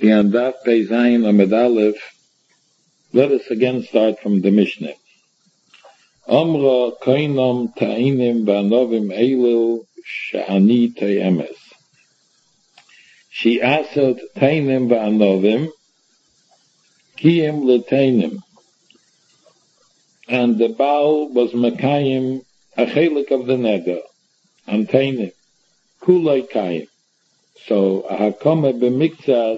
And that Pei Zayin Amid Aleph. Let us again start from the Mishnah. Amra Kainam Ta'inim Ba'anovim Eilu Sha'ani Ta'imes. She answered Ta'inim Ba'anovim Kiyim L'Ta'inim. And the Baal was Mekayim a chelik of the neder. And Ta'inim. Kulai Kayim. So a Hakoma B'mikzas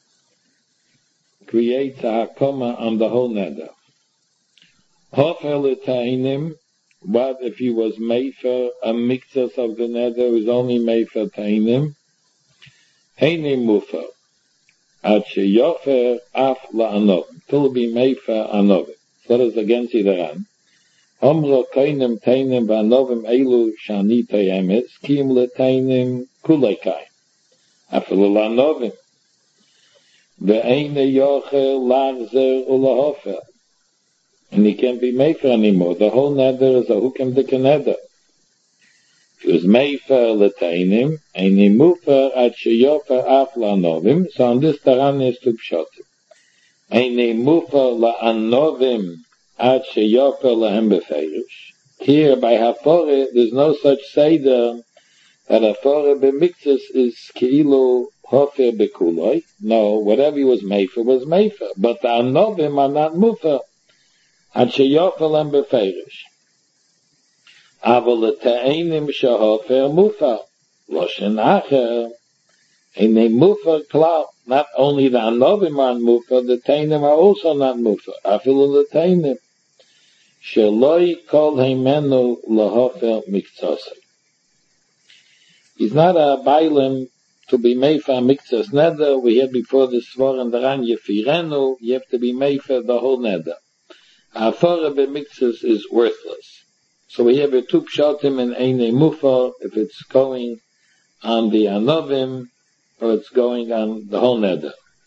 creates a Hakoma on the whole neder. Hofer L'Ta'inim, what if he was Mefer, a mixus of the nether was only Mefer Ta'inim? Heine Mufer. At Sheyofer Af La'anov. Till be Mefer Anov. So that is again see the Ran. Omro Kainim Ta'inim Ba'anovim Eilu Shani Ta'imis, Kim L'Ta'inim Kulaikai. Afilu La'anovim. Ve'eine Yocher La'zer Ulahofer. And he can't be Mefer anymore. The whole nether is a hukim dika nether. If it was Mefer L'Ta'inim, Eini Mufer At Sheyofer Af La'anovim, so on this Taran is to Pshotim. Eini Mufer La'anovim At Sheyofer Lahem Beferish. Here by Hafore, there's no such Seder that Hafore B'miktzis is Ki'ilu Hofer B'kuloi. No, whatever he was Mefer. But the Anovim are not Mufer. At Sheyofer Lahem Beferish. Aval L'Ta'inim Shehofer Mufer. Loshen Acher. Eini Mufer Klal. Not only the Anovim are Mufer, the Ta'inim are also not Mufer. Afilu L'Ta'inim. Sheloi Kol Heimenu L'Hofer Miktzosei. He's not a Bailim to be Mefer Miktzos Neder. We had before the Svar and the Ran Yefirenu. You have to be Mefer the whole Neder. Hafara B'miktzos is worthless. So we have a two pshatim in Einei Mufer, if it's going on the Anovim, or it's going on the whole neder.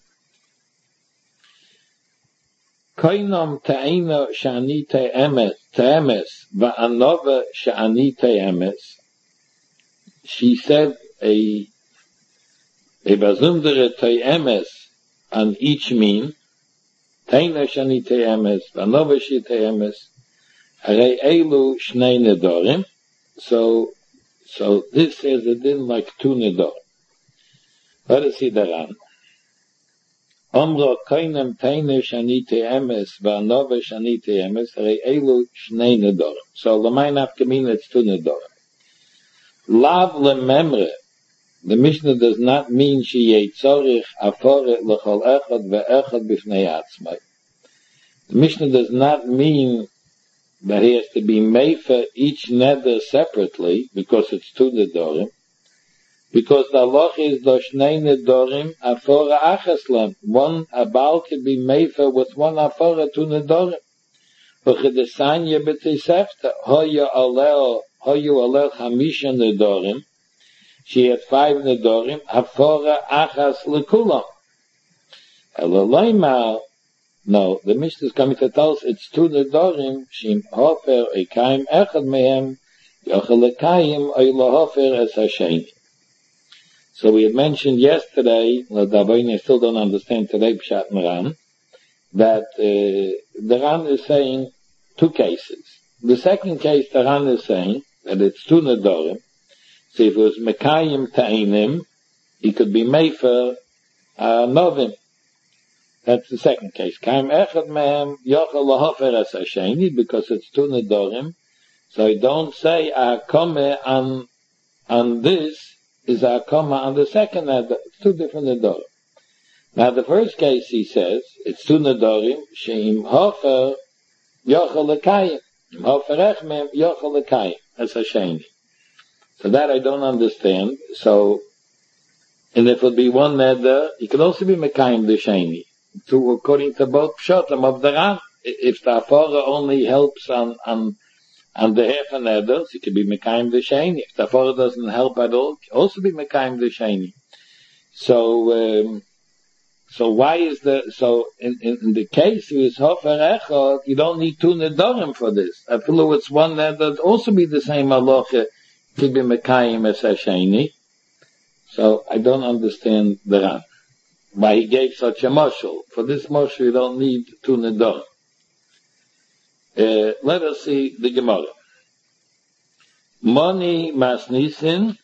Koinam ta'ina sha'ani te'emes, va'anova sha'ani te'emes. She said a bazundere te'emes on each mean, ta'ina sha'ani te'emes, va'anova sha'ani te'emes, Harei Eilu Shnei Nedorim. So this says it didn't like two Nedorim. Let us see the Ran. Omro Koinem Teine Shani Te'emes Va'anova Shani Te'emes Harei Eilu Shnei Nedorim. So L'may Nafkamina it's two Nedorim. Lav Lememre. The Mishnah does not mean She Yitzorich Aforet L'chol Echad Ve'echad B'fnei Atzmai. The Mishnah does not mean that he has to be made for each neder separately, because it's two nedorim, because the halacha is doshnei nedorim afora acheslem. One abal can be made for with one afora two nedorim. V'chedesanya b'tisefta hoya alel hamisha nedorim. She had 5 nedorim afora achas lekulam. Elolayma. No, the Mishnah is coming to tell us it's two nedorim, shim hofer ekayim echad mehem, yochel ekayim oy lohofer es hasheni. So we had mentioned yesterday, I still don't understand today, Pshat Ran, that the Ran is saying two cases. The second case, the Ran is saying that it's two nedorim. So if it was mekayim ta'inim, he could be mefer novim. That's the second case. Kaim echad mehem yochel lahofer es hasheni, because it's two nedorim. So I don't say akome on this is akome on the second nedor. It's two different nedorim. Now the first case he says it's two nedorim. Sheim hofer yochel lekayim. Hofer echmem yochel lekayim es hasheni. So that I don't understand. So, and if it would be one neder, it could also be mekayim the sheni. To according to both pshatim of the Ran, if the afara only helps on the half an eders, it could be mekayim the sheni. If the afara doesn't help at all, it could also be mekayim the sheni. So why is in the case of his hofer echad, you don't need two nedorim for this. I feel it's one that also be the same halacha, could be mekayim as hasheni. So I don't understand the Ran. why he gave such a mashal. For this mashal you don't need two nedarim. Let us see the Gemara. Moni masnisin.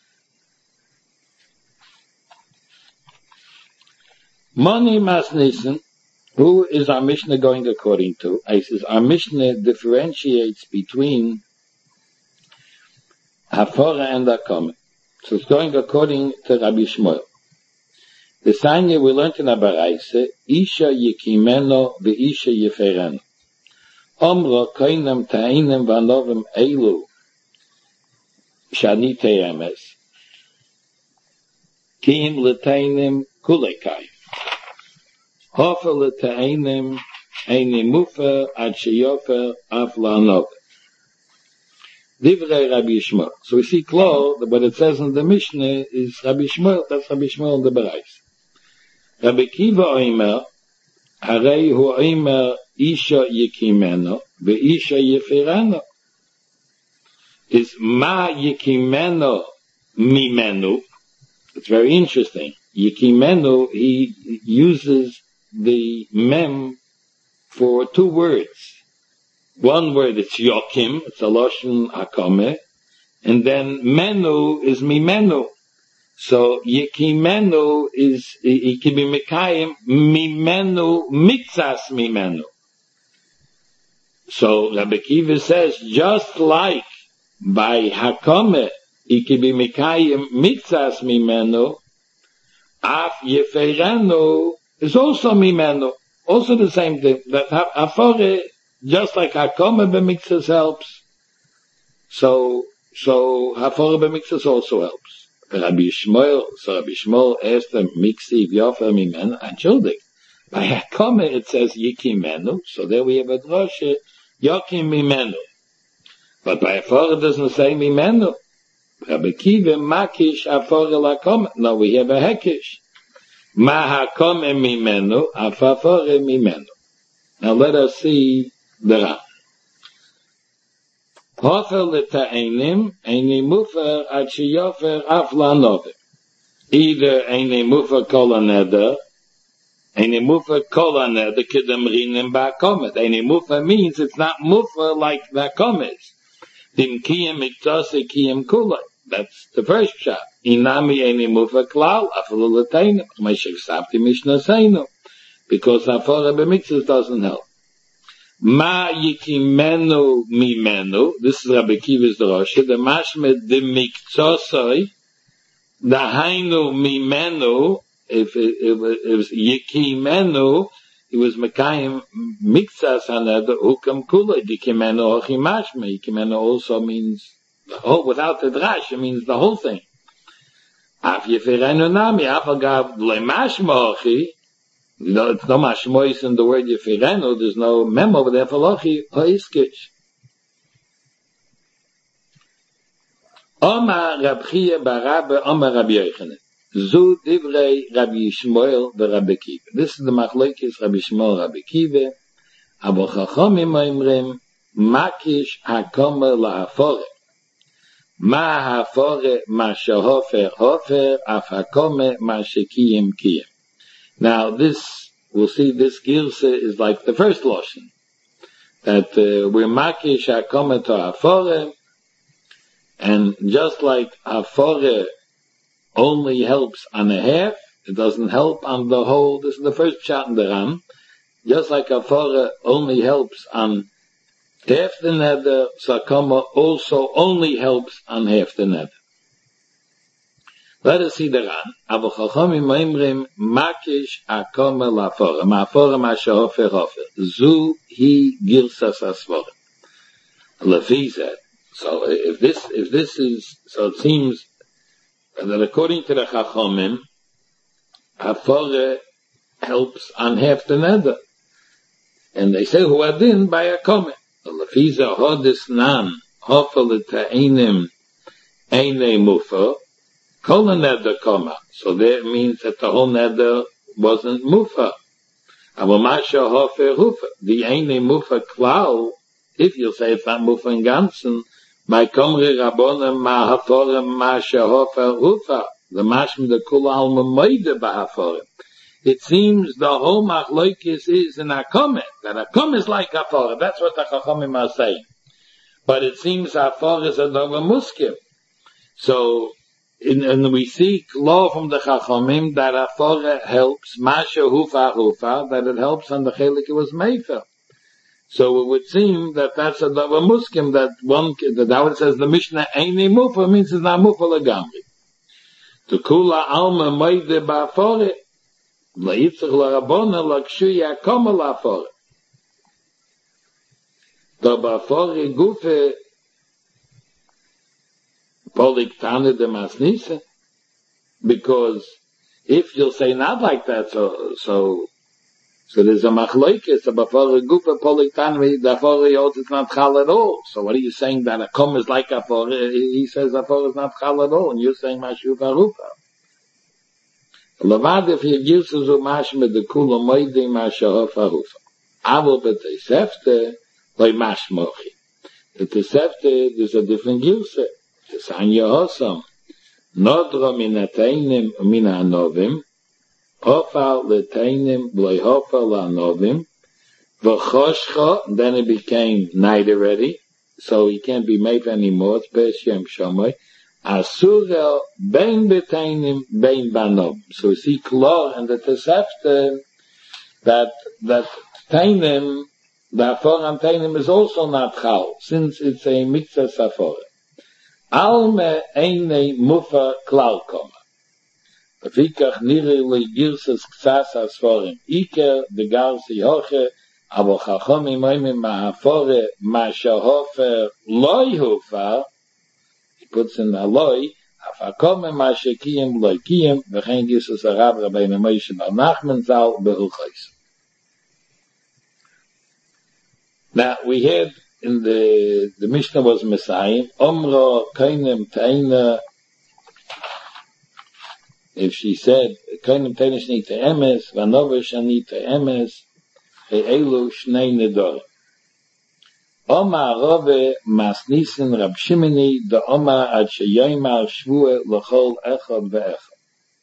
Moni masnisin. Who is our Mishnah going according to? I says our Mishnah differentiates between Hafara and Hakama. So it's going according to Rabbi Shmuel. The Sanya we learned in Abaraise, Isha Yekimeno ve'Isha Yefereno. Omro koinem ta'inem v'anovim eilu shani te'emes. Kiim l'tainim kulekai. Hofer l'tainim eini mufer ad sheyofer af la'anov. Divrei Rabbi Shmuel. So we see clear that what it says in the Mishnah is Rabbi Shmuel, that's Rabbi Shmuel in the Berais. Rabbi Kiva oimer, harei hu oimer Isha Yekimeno ve'Isha Yefereno. Is ma Yekimeno mimenu. It's very interesting. Yekimeno, he uses the mem for two words. One word, it's Yokim, it's a Loshen Hakome, and then Menu is Mimenu. So Yekimenu is, it can be Mekayim, Mimenu, Mitzas Mimenu. So Rabbi Kiva says, just like by Hakome, it can be Mekayim, Mitzas Mimenu, Af Yeferenu is also Mimenu. Also the same thing, that Hafore, just like Hakome b'mixas helps, so Hafore b'mixas also helps. Rabbi Shmuel asked him, Mixi v'yofer mimenu, Anchildik. By Hakome it says Yekimenu, so there we have a droshe, Yokim mimenu. But by Hafore it doesn't say mimenu. Rabbi Kiva, Makish Hafore l'Hakome. No, we have a Hekish. Ma Hakome mimenu, Hafore mimenu. Now let us see the Ram. Hofer l'ta'enim, eini mufer ad sheyofer af la'anovim. Either eini mufer kol haneder, eini mufer kol haneder kedemrinim ba'akomet. Eini mufer means it's not mufer like the akomet. Dim kiyem miktose kiyem kulay. That's the first shot. Inami eini mufer klal, afalu l'ta'enim. Meshach sapti mishnah seinu. Because hafara b'mixes doesn't help. Ma Yekimenu mimenu. This is Rabbi Kiva's drosha. The mashmed de miktosoi. The hainu mimenu. If it was Yekimenu, it was Mekayim Miktsas Haneder Hukam Kula Yekimenu Ochimashme. Yekimenu also means the whole, without the drash, it means the whole thing. Af Yeferenu Nami, Af Agav Lemashma Ochi. No, it's no mashmois in the word Yefirenu, there's no mem over there for Lochi, Hoiskish. Omar Rabchia Barabe, Omar Rabbi Yochanan. Zu Divrei Rabbi Shmuel Rabbi Kiva. This is the machlokes Rabbi Shmuel Rabbi Kiva. Aber Chachamim oimrim, Makish Hakome la'afore. Ma hafore ma shehofer hofer, af hakome ma shekiyim kiyim. Now this, we'll see this Girsa is like the first Loshen. That we're Makish Hakome to Hafore, and just like Hafore only helps on a half, it doesn't help on the whole. This is the first shot in the Ram. Just like Hafore only helps on half the nether, so Hakome also only helps on half the nether. Let us see the Ran. Aber Chachamim oimrim Makish Hakome la'afore. Ma'afore ma shehofer hofer. Zu hi girsas asvore. Lefize. So if this is, so it seems that according to the Chachamim, Hafore helps on half the nether. And they say who adin by Hakome. Lefize hodis nan hofer l'ta'enim einei mufer. Kol neder koma. So that means that the whole neder wasn't mufa. Aber masha hofer hufa. The eine mufa klau, if you say it's not mufa in ganzen, by komri rabonem ma haforem masha hofer hufa. The mashim the kul alma moide ba haforem. it seems the whole machlokes is in Akum, that Akum is like Afar. That's what the Chachamim are saying. But it seems Afar is a Davar Muskim. So, and we see law from the Chachamim that Afar helps, Masha Hufa, that it helps on the Chelik it was Mefer. So it would seem that that's a Davar Muskim, that how it says the Mishnah Eini Mufa means it's not Mufa Lagamri. To Kula Alma Meide Ba'afore, La'itzach L'Rabona L'Kshuya Koma L'Afore. The Ba'afore Gufe Polik Tane de Masnise, because if you'll say not like that, so there's a machlokes, a Ba'afore Gufe Polik Tane, the Afore Yot is not Chal at all. So what are you saying that a Kom is like Afore? He says Afore is not Chal at all, and you're saying Mashu Farufa. Lavad if he gives us a mashme the kula moide masha farufa. Avo betesefte by mashmochi. The tesefte there's a different gilse. The sanya hosam. Nodra minateinim minanovim. Hofal leteinim bloi hofal anovim. V'choshcha, then it became night already, so he can't be made anymore. It's Beshem Shomoy. Asura bein beteinim bein banom. So we see klar and the Tosefta that teinim, the afar on teinim is also not chal, since it's a mitzvah safora. Alme eine mufa klal koma. Lefikach nire le girsas ksas asforim. Iker de garsi hoche, aber chachomim oimim ma'afore ma'shahofer loy hofer, puts in Aloi, Afakome Mashekiyim Loikiyim, V'chein Gisus Arab Rabbeinu Moshe Bar Nachman Zal Behuchais. Now, we had in the Mishnah was Messiah, Omra Kainem Taina, if she said, Kainem Taina Shnei Te'emes, Vanova Shani Te'emes, He'elu Shnei Nedorim. Oma Rove Masnisin Rab Shimini the Oma Ad Sheyoymar Shvue L'chol Echad Ve'echad.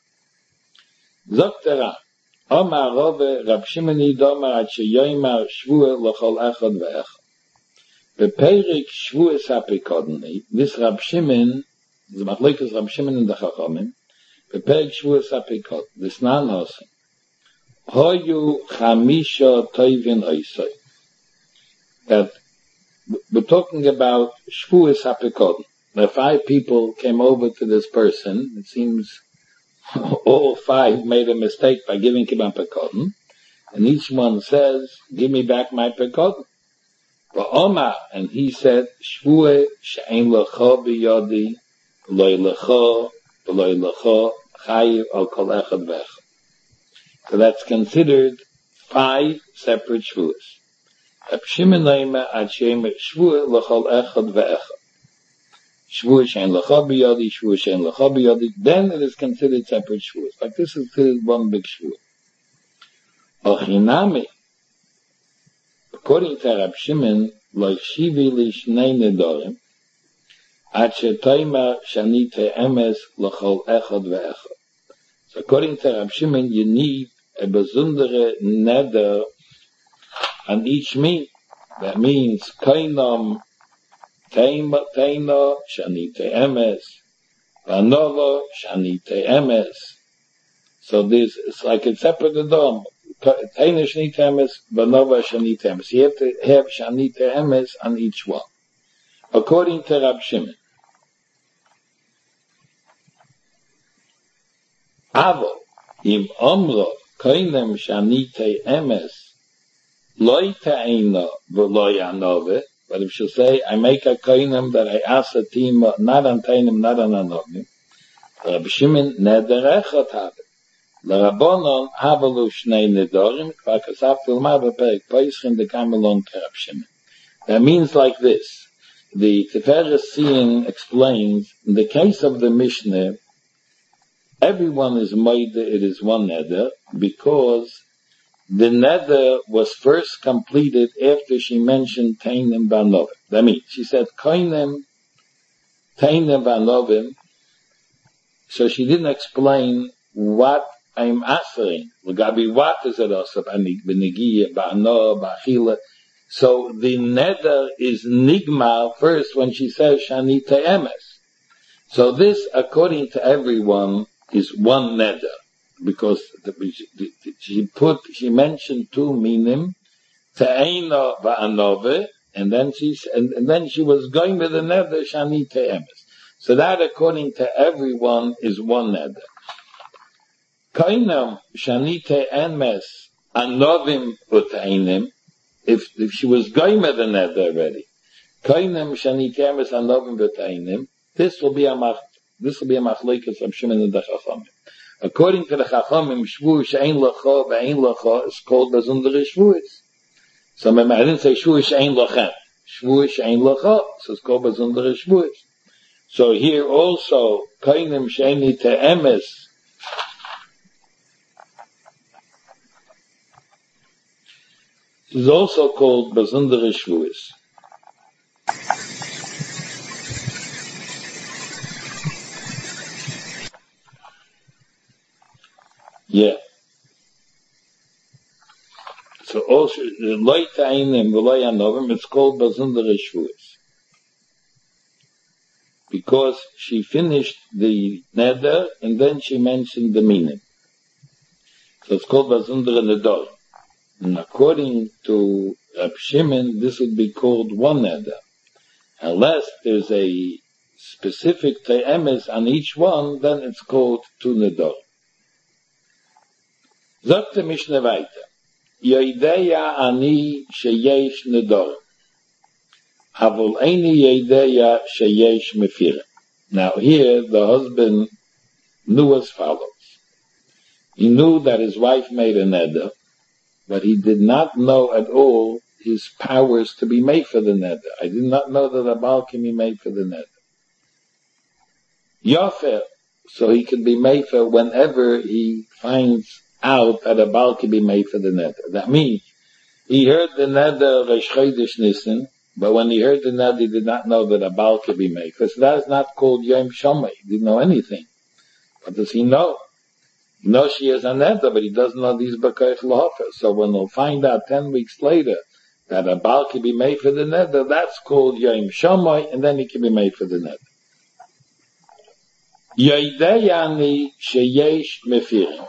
Zoktera Oma Rove Rab Shimini the Oma Ad Sheyoymar Shvue L'chol Echad Ve'echad. Beperik Shvue Sapikodni, this Rab Shimin, the Machlokes Rab Shimin in the Chachamim, Beperik Shvue Sapikod, this Nan Hosen, Hoyu Chamisha Toivin Oisoi. That we're talking about Shvuas HaPekodin. The 5 people came over to this person. It seems all 5 made a mistake by giving him a Pekodin. And each one says, give me back my Pekodin. But Omar, and he said, Shvue she'ein lecho biyodi, v'loi lecho, chayiv al kol echad v'echad. So that's considered 5 separate Shvuas. Rab Shimon Leima Ad Shem Shvue L'chol Echad Ve'echad. Shvue Shein L'cha B'yodi, Shvue Shein L'cha B'yodi. Then it is considered separate Shvuas. Like this is considered one big Shvue. Ochinami, according to Rab Shimon, Lo Shivi Li Shnei Nedorim, Ad Shetoima Shani Te'emes L'chol Echad Ve'echad. So according to Rab Shimon, you need a besondere neder on each mean. That means kainam teina shani te'emes vanova shani te'emes. So this it's like a separate adom. Teina shani te'emes vanova shani te'emes. You have to have shani te'emes on each one. According to Rab Shimon. Avo im omro kainem shani te'emes Loi ta'ina v'loi anove, but if she'll say, I make a koinem that I ask a team, not on tainim, not on anovim, Rab Shimon neder echot have. L'rabonon havelu shnei nedorim, kvar kasav tilmar b'perek poischim dekamelon Rab Shimon. That means like this. The Tiferes Sion explains, in the case of the Mishnah, everyone is moide, it is one neder, because the neder was first completed after she mentioned Tainim Vanovim. That means, she said, Koinem, Tainim Vanovim, so she didn't explain what I'm answering. L'gabi what is it also? B'negiya, ba'ano, ba'achila. So the neder is nigma first when she says shani te'emes. So this, according to everyone, is one neder. Because she mentioned two minim, te'ena va'anove, and then she was going with the neder shani te'emes. So that, according to everyone, is one neder. Kainam shani te'emes anovim uteinim. If she was going with the neder already, kainam shani te'emes anovim uteinim. This will be a machlokes of Shimon and the Chachamim. According to the Chachamim, shvu she'ein lacha ve'ein lacha is called bazundere shvuis. So I didn't say shvu she'ein lachem. Shvu she'ein lacha, so it's called bazundere shvuis. So here also, kainam sheni te'emes is also called bazundere shvuis. Yeah. So also, loy ta'inim v'loy anovim, it's called bazundere shvuis. Because she finished the neder, and then she mentioned the meaning. So it's called bazundere nedor. And according to Reb Shimon, this would be called one neder. Unless there's a specific te'emes on each one, then it's called two nedor. Sagt der Mishnah weiter. Yoideya ani sheyesh nedor. Avol eini yoideya sheyesh mefira. Now here, the husband knew as follows. He knew that his wife made a neder, but he did not know at all his powers to be made for the neder. I did not know that a baal can be made for the neder. Yofer, so he can be made for whenever he finds out that a baal can be made for the neder. That means he heard the neder Rosh Chodesh Nisan, but when he heard the neder, he did not know that a baal can be made. Because that is not called Yom Shomai. He didn't know anything. What does he know? He knows she is a neder, but he doesn't know these b'koich l'hofer. So when he'll find out 10 weeks later that a baal can be made for the neder, that's called Yom Shomai, and then he can be made for the neder. Yoideyani sheyesh mefirim.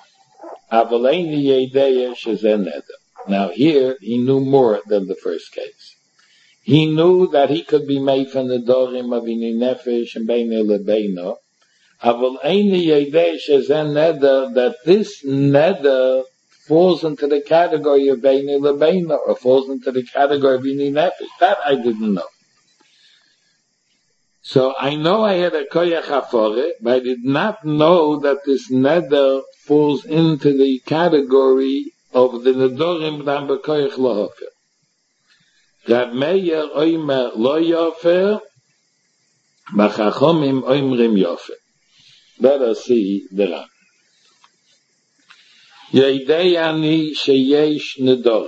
Now here, he knew more than the first case. He knew that he could be made from the dorim of ini nefesh and beine lebeino. That this neder falls into the category of beine lebeino, or falls into the category of ini nefesh. That I didn't know. So I know I had a koyach hafore, but I did not know that this neder falls into the category of the nedorim dan b'koyach lohofer. Rav Meir oimer lo yofer, b'chachomim oimrim yofer. Let us see the Ram. Yeideyani sheyesh nedorim.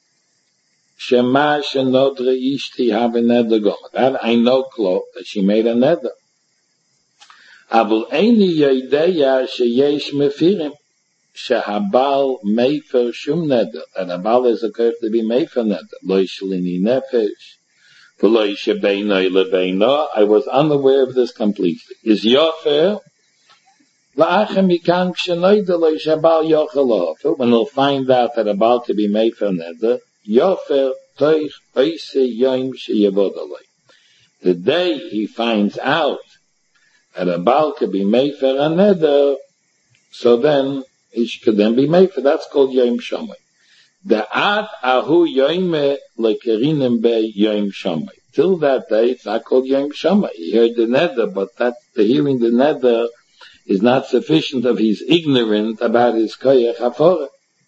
Shema shenodre ishti have a neder gomer. That I know close that she made a neder. Avul eini yoideya sheyesh mefirim. Shehabal mefer shum neder. That a bal is occurred to be mefer neder. Lo shlini nefesh. V'lo shebeino lebeino. I was unaware of this completely. Is yofer? La'achem yikan kshenoide lo shabal yochel lohofer. When he'll find out that a bal to be mefer neder, Yofer toich oise yom sheyavod aloi. The day he finds out that a baal could be made for a neder, so then he could then be made for. That's called yom shomai. The ad ahu yoime lekerinim be yom shomai. Till that day, it's not called yom shomai. He heard the neder, but that the hearing the neder is not sufficient of his ignorant about his koyach hafora.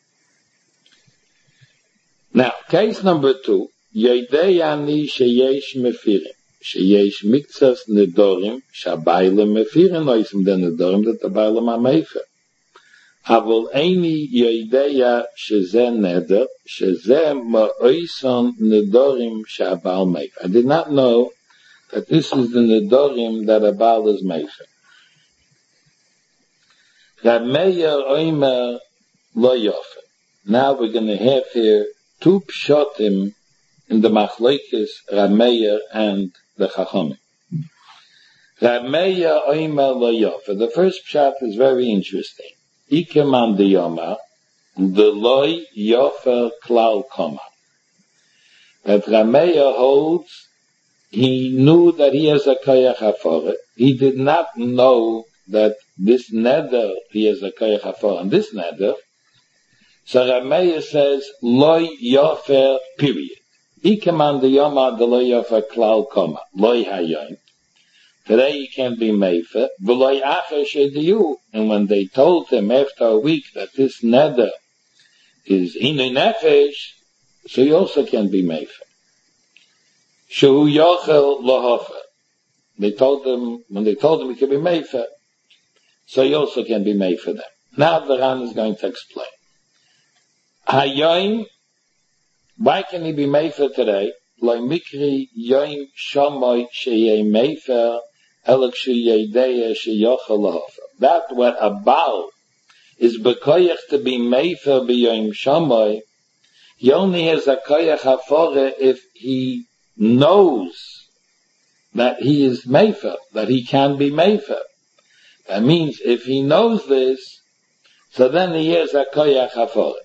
Now, case number 2, Yoideyani sheyesh mefirim, sheyesh miktsas nedorim, shabayla mefirim oisim den nedorim, that the baylam ha-mefer. Avol eini yoideya sheze neder, sheze ma'oison nedorim shabal mefer. I did not know that this is the nedorim that a bal is mefer. Rab Meir Omer Lo Yofer. Now we're going to have here two pshatim in the machlokes Rab Meir and the Chachamim. Rab Meir Omer Lo Yofer. The first pshat is very interesting. Ikeman de Yoma, the Loi Yofer Klal Koma. That Rab Meir holds, he knew that he has a koyach haforet. He did not know that this neder, he has a koyach haforet on this neder. So Rab Meir says, Loi Yofer, period. Ikeman de Yoma, the Loi Yofer Klal Koma. Loi Hayoim. Today he can't be meifer. V'loi acher shediyu. And when they told him after a week that this neder is inui nefesh, so he also can't be meifer. Shehu yochel lohofer. When they told him he could be meifer, so he also can be meifer them. Now the Ran is going to explain. Hayoim, why can he be meifer today? Lo mikri yoim shamoy sheyei meifer elok sheyedei sheyochel lohofer. That what a Baal is bekoyach to be meifer b'yoim shamoy, he only has a koyach hafore if he knows that he is meifer, that he can be meifer. That means if he knows this, so then he has a koyach hafore.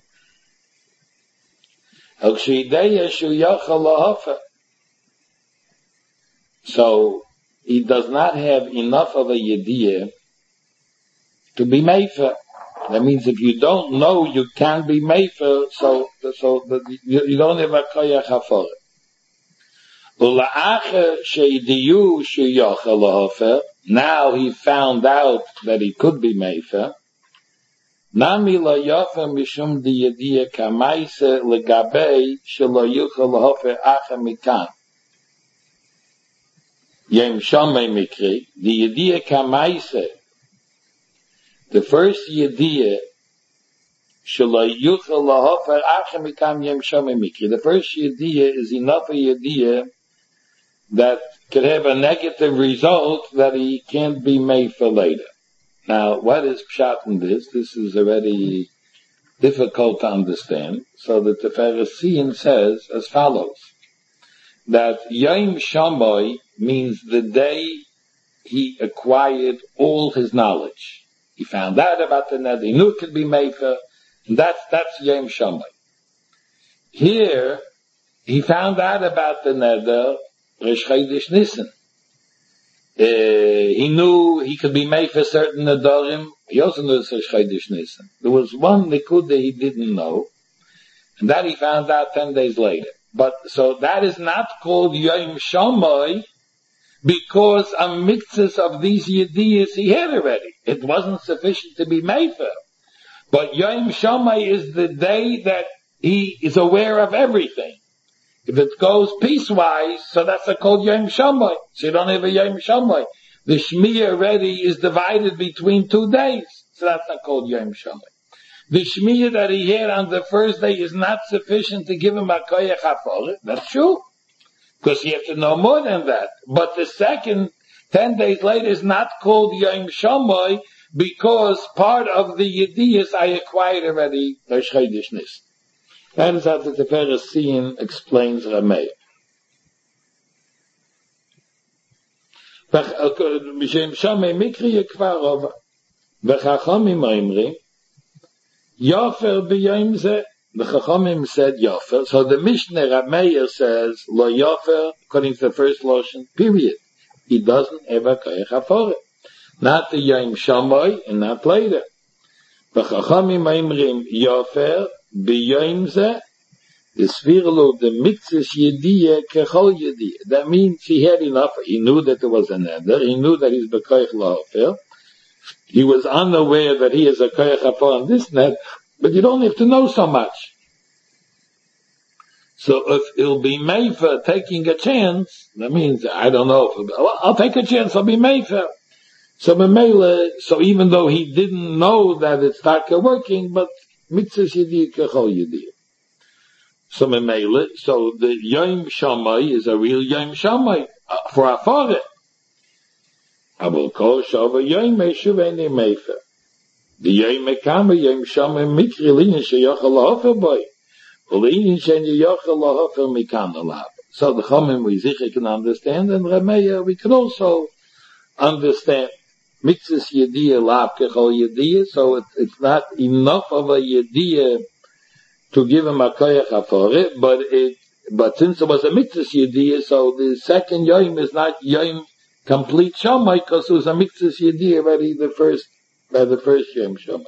So he does not have enough of a yediyah to be meifer. That means if you don't know you can be meifer, so you don't have a koyach hafore. Now he found out that he could be meifer. Nami la yofer mishum diyadiyah kamaise legabei shelo yuchel lahofer acha mikan. Yem shamei mikri diyadiyah kamaise. The first yediyah shelo yuchel lahofer acha mikan yem shamei mikri. The first yediyah is enough a yediyah that could have a negative result that he can't be made for later. Now, what is pshat in this? This is already difficult to understand. So that the Pharisee says as follows, that Yom Shammai means the day he acquired all his knowledge. He found out about the neder, he knew it could be made for, and that's Yom Shammai. Here, he found out about the neder, Rosh Chodesh Nisan. He knew he could be made for certain nedarim. He also knew Rosh Chodesh Nisan. There was one nekuda he didn't know, and that he found out 10 days later. But so that is not called Yom Shammai because a mixes of these yediyas he had already. It wasn't sufficient to be made for. But Yom Shammai is the day that he is aware of everything. If it goes piecewise, so that's called Yom Shammai. So you don't have a Yom Shammai. The Shmiyah already is divided between 2 days. So that's not called Yom Shammai. The Shmiyah that he had on the first day is not sufficient to give him a koyach haforet. That's true. Because you have to know more than that. But the second, 10 days later, is not called Yom Shammai because part of the Yediyas I acquired already, Rosh Chodesh Nisan. That is how the Pharisee explains Rameh. B'shem Shamei Mikri Yekvar Rova. V'chachamim oimrim, Yofer b'yom zeh. The Chachamim said Yofer. So the Mishnah Rab Meir says, Lo Yofer, according to the first lotion, period. He doesn't have a koyach haforet. Not the Yom Shammai, and not later. V'chachamim oimrim, Yofer, b'yom zeh, the svirlo, the mitzvah yediyah kechol yediyah. That means he had enough. He knew that there was a neder. He knew that he's b'koyach lahofer. He was unaware that he is a koyach haforet on this net, but you don't have to know so much. So if it'll be made for taking a chance, that means, I don't know, I'll take a chance, I'll be made for. So even though he didn't know that it's not working, but mitzvah yediyah kechol yediyah. So the Yom Shammai is a real Yom Shammai for our father. I will call Shava Yom Meshuv Ene Mefer. The Yom Mekama, Yom Shama, Mikri, Linin, Sheyochel Lahofer boy. Linin, Sheyochel Lahofer, Mikana Lab. So the Chomim we sicher can understand, and Rameya we can also understand. Mitzvahs Yediyah Lab Kechol Yediyah, so it's not enough of a Yediyah to give him a koyach hafore, but since it was a mitzvahs Yediyah, so the second Yom is not Yom complete Shamai, because it was a mitzvahs Yediyah already by the first Yom Shamai.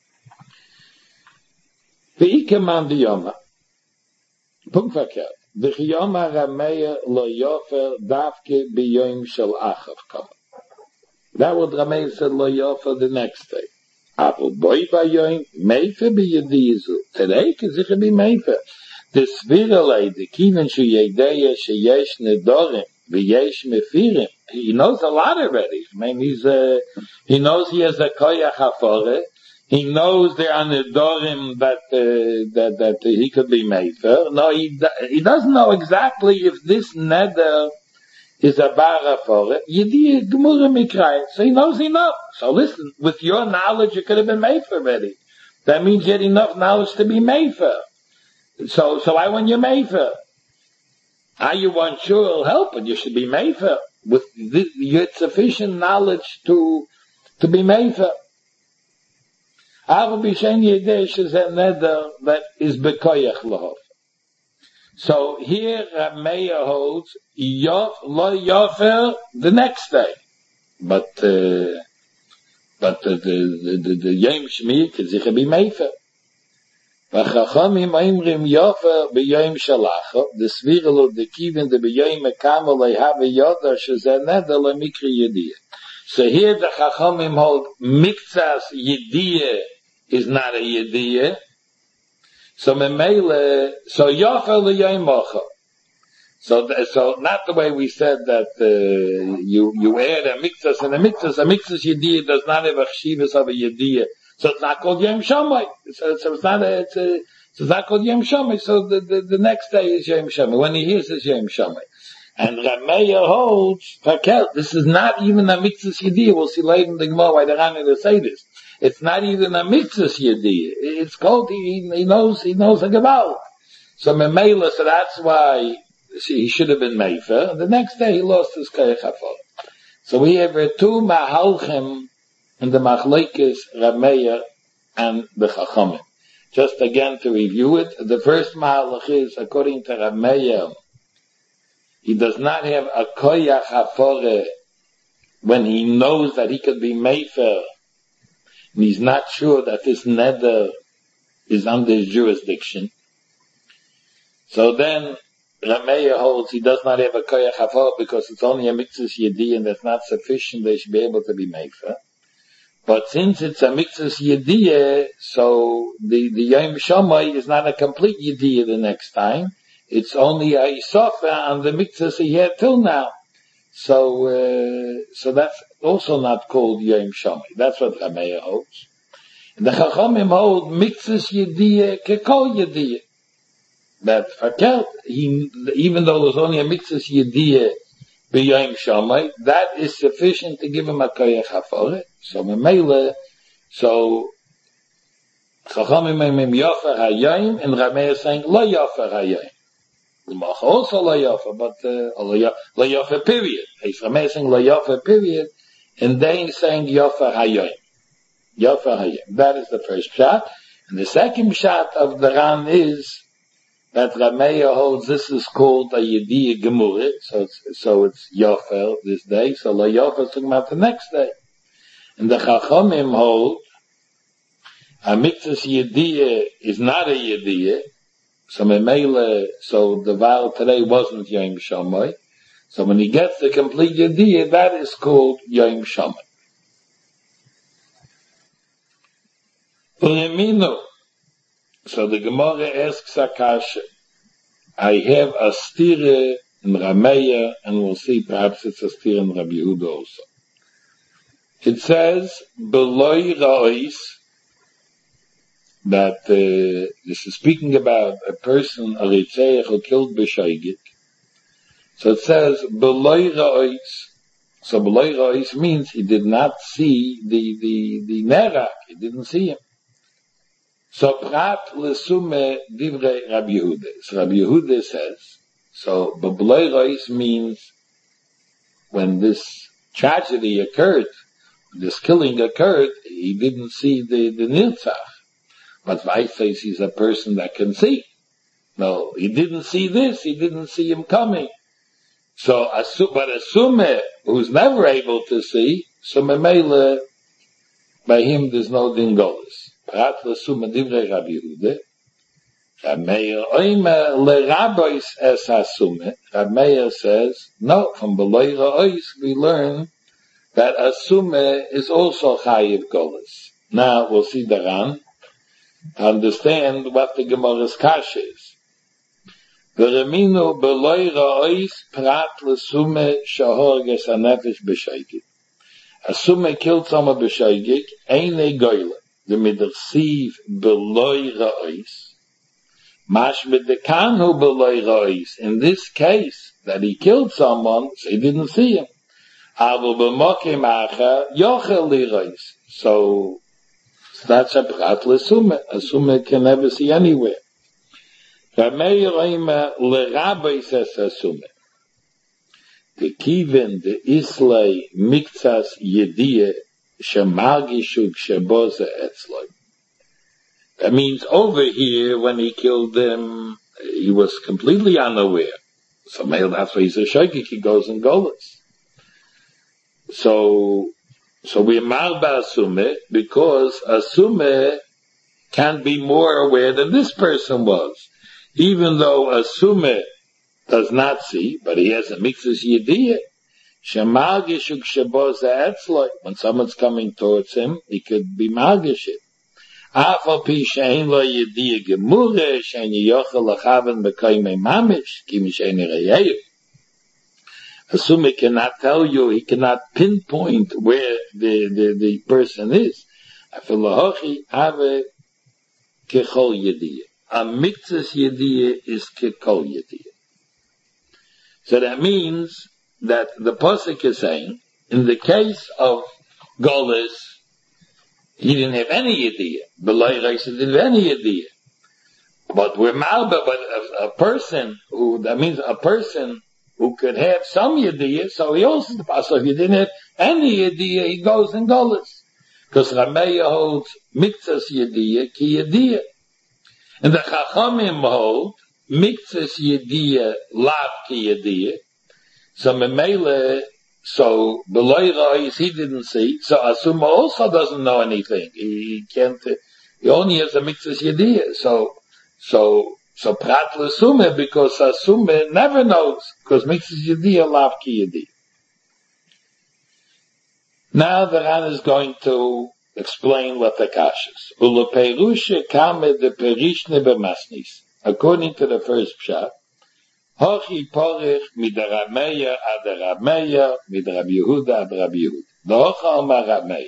V'ikeman v'yoma. Punkt verkehrt. V'chiyoma Rameya lo yofer davke b'yom shel achav kama. That would Rameya said lo yofer the next day. Apel boy b'yom meifer b'yedizu. Today can sicher be meifer. The sviralei, the kiven shu yedeya sheyesh nedorim v'yesh mefirim. He knows a lot already. I mean, he knows he has a koyach hafore. He knows there are nedorim that he could be meifer. No, he doesn't know exactly if this neder is a bar hafore. Yediyah gemura mikrayim. So he knows enough. So listen, with your knowledge, you could have been meifer already. That means you had enough knowledge to be meifer. So why when you're meifer? How you want sure help, but you should be meifer. With this, you had sufficient knowledge to be meifer. That is bekoyach lahov. So here Rameya holds lo yofer the next day, but the Yom Shmi can sicher be meifer. V'chachamim oimrim yofer b'yom shalacha, the svirel the kivin the b'yom mekama lehave yodar shezeh neder lemikri yediyah. So here the chachamim hold miktzas yediyah is not a yediyah. So memele, so yofer l'yom mocha. So not the way we said that you add a miktzas and a miktzas yediyah does not have a chshivas of a yediyah. So it's not called Yom Shamai. So it's not called Yom Shamai. So the next day is Yom Shamai. When he hears it's Yom Shamai. And Rameya holds, this is not even a mitzvah yediyah. We'll see later in the Gemara why they're not going to say this. It's not even a mitzvah yediyah. It's called, he knows a Gebal. So Memela, so that's why he should have been Meifer. And the next day he lost his Koyach HaFor. So we have two Mahalchim in the Machlekes Rameya and the Chachamim. Just again to review it, the first Mahalach is, according to Rameya, he does not have a koyach hafore when he knows that he could be meifer, and he's not sure that this neder is under his jurisdiction. So then Rameya holds he does not have a koyach hafore because it's only a mitzvah yediyah and that's not sufficient. They should be able to be meifer. But since it's a mitzvah yediyah, so the Yom Shamai is not a complete yediyah the next time. It's only a isofa on the mitzvahs he had till now. So that's also not called Yom Shamai. That's what Rameya holds. And the Chachamim hold mitzvahs yediyah kekol yediyah. That fakert, even though there's only a mitzvah yediyah b'Yom Shamai, that is sufficient to give him a koyach hafore. So Memele, so Chachamim mem yofer hayayim, and Rameya saying lo yofer hayayim. The Mach also lo yofer, but lo yofer period. He's Rameya saying lo yofer period, and then saying yofer hayayim. Yofer hayayim. That is the first pshat. And the second pshat of the Ran is that Rameya holds this is called a Yediyah Gemurah, so it's yofer this day, so lo yofer is talking about the next day. And the Chachamim hold a mitzvah yediyah is not a yediyah. So Memele, so the vow today wasn't Yom Shamai. So when he gets the complete yediyah, that is called Yom Shamai. So the Gemara asks Akasha, I have a stira in Rameya, and we'll see perhaps it's a stira in Rabbi Yehuda also. It says, Beloi Ra'ois, that this is speaking about a person, a Ritzeich, who killed B'Shoigit. So it says, Beloi Ra'ois, So B'loi Rois means he did not see the Nerak, he didn't see him. So Prat Lesume Divrei Rabbi Yehuda. So Rabbi Yehuda says, so B'loi Rois means when this tragedy occurred, this killing occurred, he didn't see the Nirtzach. But Weiss says he's a person that can see. No, he didn't see this, he didn't see him coming. So, but Asume, who's never able to see, so Memele, by him there's no dingolis. Prat L'Asume Divrei Rabbi Yehuda, Rab Meir Oime L'Rabois Es Asume. Rab Meir says, no, from B'loi Rois we learn that Asume is also Chayiv Golis. Now, we'll see Daran, understand what the Gemara's Kash is. V'reminu B'loi Rois Prat L'Asume Shahorges HaNefesh B'Shaygik. Asume killed someone B'Shaygik, Eine Goyle. The Midersiv B'loi Rois. Mashmid Dekanu B'loi Rois. In this case, that he killed someone, so he didn't see him. Aval B'mokim Acha Yochel Li Rois. So that's a Prat L'Asume. Asume can never see anywhere. Rameir Oime L'Rabbi says Asume. The Kivin, the Islay, Miktsas Yediyah, Shemargishuk Sheboze Etzloi. That means over here, when he killed them, he was completely unaware. So that's why he's a shaykik, he goes and goes. So we marba Asume, because Asume can be more aware than this person was. Even though Asume does not see, but he has a Miktsas Yediyah, Shemargishuk Sheboze Etzloi. When someone's coming towards him, he could be margish it. Afal pi shein lo yediyah gemure, shein yochel lachaven b'koymei mamish, ki mishein reyev. Asume cannot tell you, he cannot pinpoint where the person is. Afal lahochi ave kechol yediyah. A Miktsas Yediyah is kechol yediyah. So that means that the Pasuk is saying, in the case of Golis, he didn't have any idea. B'loi Rois didn't have any idea. But we're malba, but a person who, that means a person who could have some idea, so he also, so if he didn't have any idea, he goes and Golis. Because Rameya holds Miktsas Yediyah ki Yediyah. And the Chachamim hold Miktsas Yediyah lav ki Yediyah. So Memele, so B'loi Rois he didn't see. So Asuma also doesn't know anything. He can't. He only has a Miktsas Yediyah. So Prat L'Asume, because Asume never knows, because Miktsas Yediyah lav ki Yediyah. Now the Ran is going to explain what the kash is. Ula Perusha kame de Perishne b'Masnis. According to the first pshat, Hochi porich mid Rab Meir ad Rab Meir, mid Rab Yehuda ad Rab Yehuda. Docha Omar Rab Meir.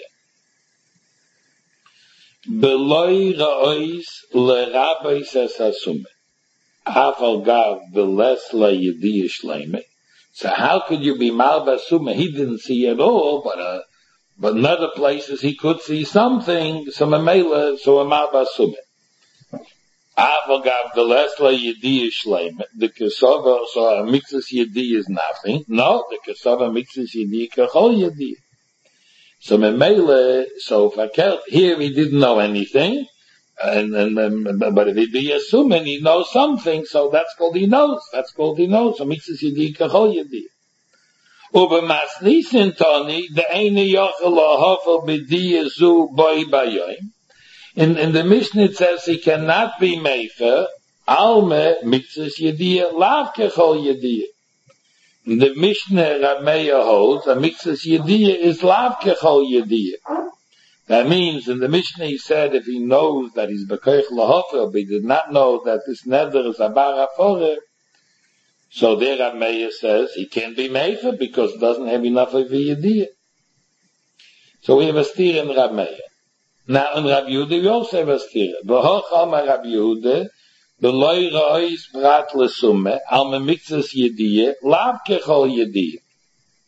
B'loi Rois l'Rabbis es Asume. Afal gav b'les la'yediyah shleime. So how could you be malba Asume? He didn't see at all, but in other places he could see something, so Memela, so a malba Asume. Avagav the lesla yediyah shleim. The kesava, so a Miktsas Yediyah is nothing. No, the kesava Miktsas Yediyah kachol Yediyah. So Memele, so Fakert, here he didn't know anything, but if he be assuming he knows something, so that's called he knows. That's called he knows. So Miktsas Yediyah kachol Yediyah. Uber masnisin toni, the eine yochel lahofel b'diyah zu boi bayoim. In the Mishnah it says he cannot be mefer, alme Miktsas Yediyah lav kechol Yediyah. The Mishnah Rab Meir holds a Miktsas Yediyah is lav kechol Yediyah. That means in the Mishnah he said if he knows that he's bekoich lahofer, but he did not know that this nether is a bar haforer, so there Rab Meir says he can't be mefer because he doesn't have enough of a Yediyah. So we have a steer in Rab Meir. Now in Rab Yehuda we also have a steer. V'hoch Amar Rab Yehuda, B'loi Rois Prat L'Asume, Alma Miktsas Yediyah, Lav Kechol Yediyah.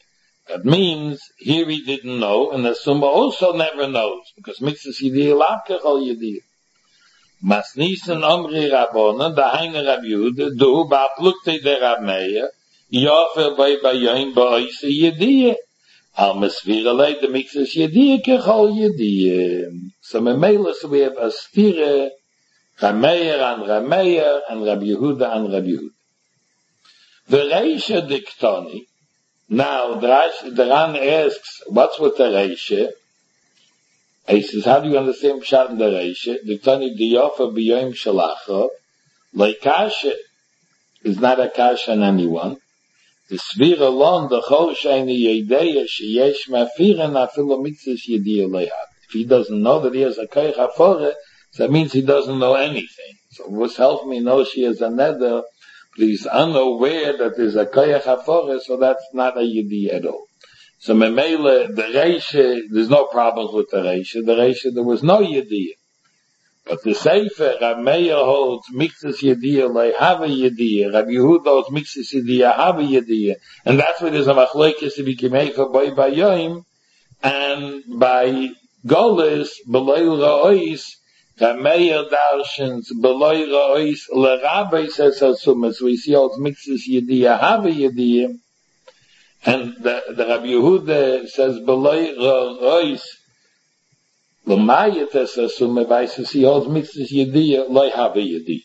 That means here he didn't know, and the Summa also never knows, because Mitzvahs Yediyah Lav Kechol Yediyah. Masnisen Omri Rabbonen, the Heine Rab Yehuda, du Ba'plukte de Rab Meir, Yofer Bei Bayoim Ba'oise Yediyah. Al Mesvira Lei, the Mitzvahs Yediyah Kechol Yediyah. So we have a Stire, Rab Meir and Rab Meir, and Rab Yehuda and Rab Yehuda. The Reisha Diktoni, now the Ran asks, what's with the Reisha? He says, how do you understand Pshat in the Reisha? Diktoni Diyofa B'yoim Shalacha, like Kasha is not a Kasha on anyone. The Svir alone, the Chol Shayni Yedeya, Sheyesh Mafiren, Afilo Mitzvahs Yediyah Lehab. If he doesn't know that he has a Koyach HaForeh, that means he doesn't know anything. So what's helping me know she has a neder, but he's unaware that there's a Koyach HaForeh, so that's not a Yediyah at all. So Memele, the Reisha, there's no problems with the Reisha. The Reisha, there was no Yediyah. But the Sefer, Rab Meir holds Mitzvahs Yediyah Lehava Yediyah. Rab Yehuda holds Mitzvahs Yediyah Hava Yediyah. And that's why there's a machlokes to be Kimeifa by Bayoim, and by Golis, B'loi Ra'ois, Rab Meir darshans, B'loi Ra'ois, L'Rabbi says Asumas, we see holds Mitzvahs Yediyah Hava Yediyah. And the Rab Yehuda says, B'loi Ra'ois, L'mayet es Asumas, Vaises, he holds Mitzvahs Yediyah, Loi Hava Yediyah.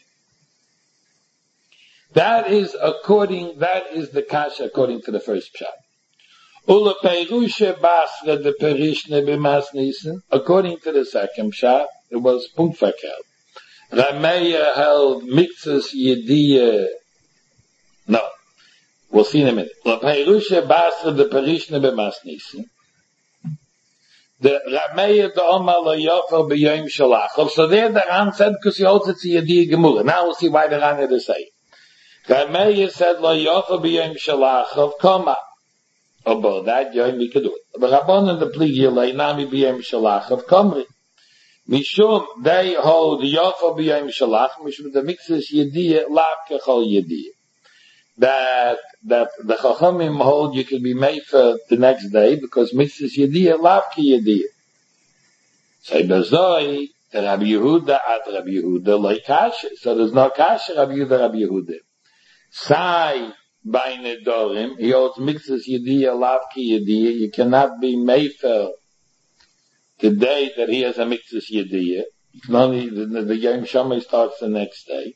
That is the kasha according to the first pshat. Ula Peirusha Basra de Perishne b'Masnisen, according to the second pshat, it was Punktverkel. Rameya held Mitzvahs Yediyah, no, we'll see in a minute. Ula Peirusha Basra de Perishne b'Masnisen, the Rameya the Omar lo Yofer b'Yom Shalachov, so there the Ran said, because he holds it's a Yediyah Gemurah. Now we'll see why the Ran had to say it. Rameya said, lo Yofer b'Yom Shalachov, Koma. About that, Yom we could do it. But Rabban and the Pligi lay Nami b'Yom Shalachov, Komri. Mishum, they hold Yofer b'Yom Shalach, Mishum, the Mitzvahs Yediyah, Lav Kechol Yediyah. That the Chachamim hold you can be made for the next day, because Mitzvahs Yediyah, Lav Ki Yediyah. Say, Bezoi, the Rabbi Yehuda, at Rabbi Yehuda, like Kasha. So there's no Kasha, Rabbi Yehuda, Rabbi Yehuda. Sai, by Nedorim, he holds Mitzvahs Yediyah, Lav Ki Yediyah. You cannot be made for the day that he has a Mitzvahs Yediyah. You can only, the Yom Shomai starts the next day.